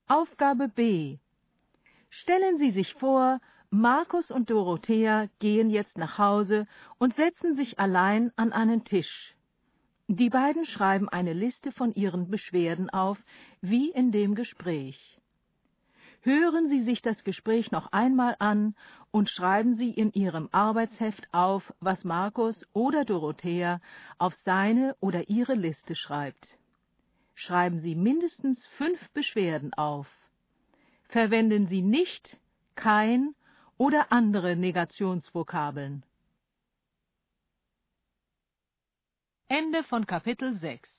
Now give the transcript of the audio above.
Aufgabe B. Stellen Sie sich vor, Markus und Dorothea gehen jetzt nach Hause und setzen sich allein an einen Tisch. Die beiden schreiben eine Liste von ihren Beschwerden auf, wie in dem Gespräch. Hören Sie sich das Gespräch noch einmal an und schreiben Sie in Ihrem Arbeitsheft auf, was Markus oder Dorothea auf seine oder ihre Liste schreibt. Schreiben Sie mindestens 5 Beschwerden auf. Verwenden Sie nicht, kein oder andere Negationsvokabeln. Ende von Kapitel 6.